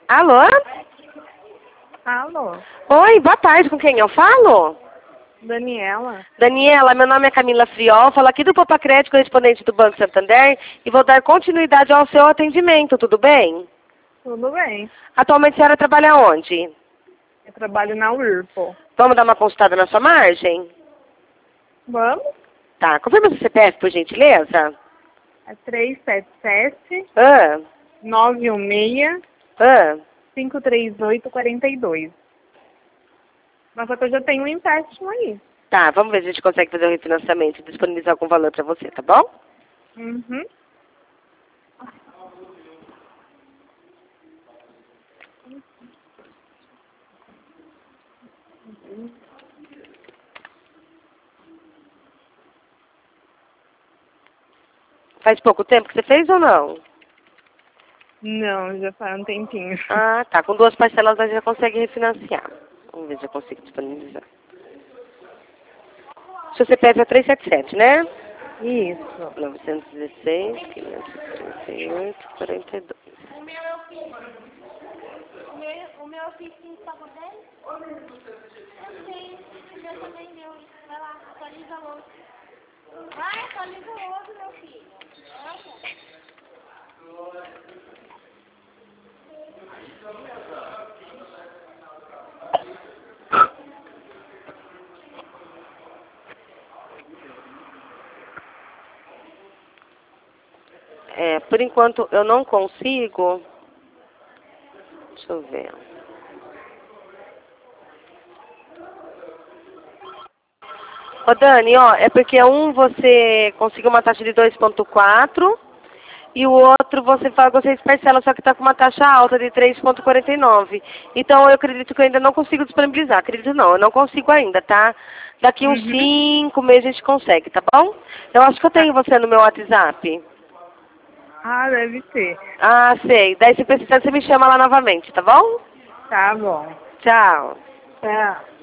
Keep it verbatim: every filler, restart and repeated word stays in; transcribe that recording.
Alô? Alô? Oi, boa tarde, com quem eu falo? Daniela? Daniela, meu nome é Camila Friol, falo aqui do Popa Crédito, correspondente do Banco Santander, e vou dar continuidade ao seu atendimento, tudo bem? Tudo bem. Atualmente a senhora trabalha onde? Eu trabalho na Whirlpool. Vamos dar uma consultada na sua margem? Vamos? Tá, confirma seu C P F, por gentileza. É três sete sete, Ah, nove um seis, ah. cinco três oito, quatro dois. Mas só que eu já tenho um empréstimo aí. Tá, vamos ver se a gente consegue fazer o refinanciamento e disponibilizar algum valor pra você, tá bom? Uhum. Faz pouco tempo que você fez ou não? Não, já faz um tempinho. Ah, tá. Com duas parcelas a gente já consegue refinanciar. Vamos ver se eu consigo disponibilizar. Seu C P F é trezentos e setenta e sete, né? Isso. novecentos e dezesseis, quinhentos e trinta e oito, quarenta e dois. O meu eu fiz. O meu, o meu eu fiz cinco para dez? Eu sei. O meu também deu isso. Vai lá, atualiza o outro. Vai, atualiza o outro, meu filho. É, por enquanto eu não consigo. Deixa eu ver. Ô Dani, ó, é porque um você conseguiu uma taxa de dois ponto quatro e o outro você pagou seis parcelas, só que está com uma taxa alta de três ponto quarenta e nove. Então eu acredito que eu ainda não consigo disponibilizar. Acredito não, eu não consigo ainda, tá? Daqui uns Uhum. cinco meses a gente consegue, tá bom? Eu acho que eu Tá. tenho você no meu WhatsApp. Ah, deve ter. Ah, sei. Daí se precisar você me chama lá novamente, tá bom? Tá bom. Tchau. Tchau.